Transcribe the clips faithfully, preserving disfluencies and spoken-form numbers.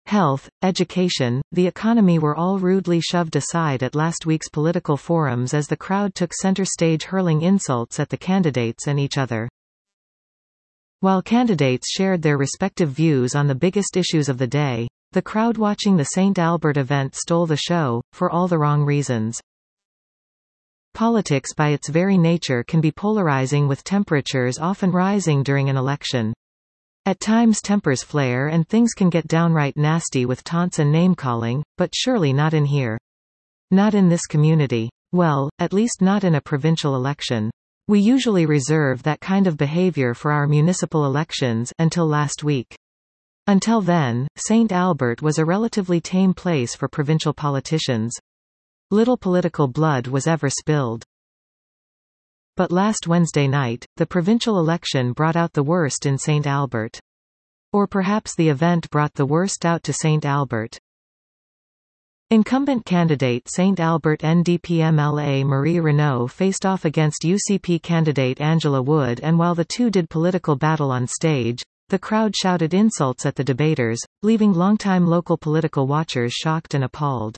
health, education, the economy were all rudely shoved aside at last week's political forums as the crowd took center stage hurling insults at the candidates and each other. While candidates shared their respective views on the biggest issues of the day, the crowd watching the Saint Albert event stole the show, for all the wrong reasons. Politics by its very nature can be polarizing, with temperatures often rising during an election. At times tempers flare and things can get downright nasty with taunts and name-calling, but surely not in here. Not in this community. Well, at least not in a provincial election. We usually reserve that kind of behavior for our municipal elections, until last week. Until then, Saint Albert was a relatively tame place for provincial politicians. Little political blood was ever spilled. But last Wednesday night, the provincial election brought out the worst in Saint Albert. Or perhaps the event brought the worst out to Saint Albert. Incumbent candidate Saint Albert N D P M L A Marie Renault faced off against U C P candidate Angela Wood, and while the two did political battle on stage, the crowd shouted insults at the debaters, leaving longtime local political watchers shocked and appalled.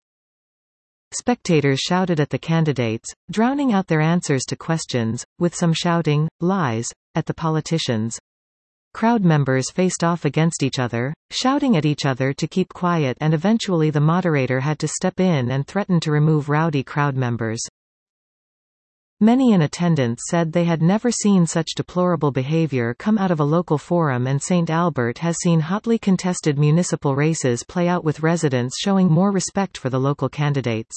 Spectators shouted at the candidates, drowning out their answers to questions, with some shouting, "Lies," at the politicians. Crowd members faced off against each other, shouting at each other to keep quiet, and eventually the moderator had to step in and threaten to remove rowdy crowd members. Many in attendance said they had never seen such deplorable behavior come out of a local forum, and Saint Albert has seen hotly contested municipal races play out with residents showing more respect for the local candidates.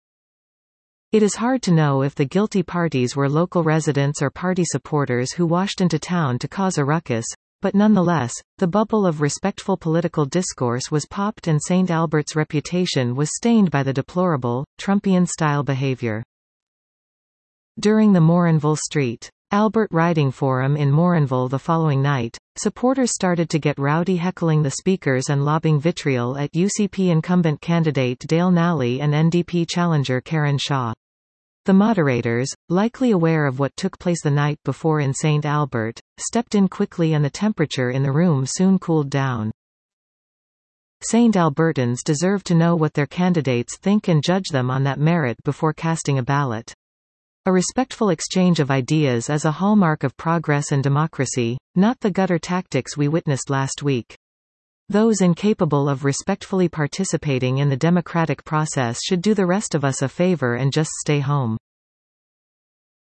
It is hard to know if the guilty parties were local residents or party supporters who washed into town to cause a ruckus, but nonetheless, the bubble of respectful political discourse was popped and Saint Albert's reputation was stained by the deplorable, Trumpian-style behavior. During the Morinville Street Albert Riding Forum in Morinville the following night, supporters started to get rowdy, heckling the speakers and lobbing vitriol at U C P incumbent candidate Dale Nally and N D P challenger Karen Shaw. The moderators, likely aware of what took place the night before in Saint Albert, stepped in quickly and the temperature in the room soon cooled down. Saint Albertans deserve to know what their candidates think and judge them on that merit before casting a ballot. A respectful exchange of ideas is a hallmark of progress and democracy, not the gutter tactics we witnessed last week. Those incapable of respectfully participating in the democratic process should do the rest of us a favor and just stay home.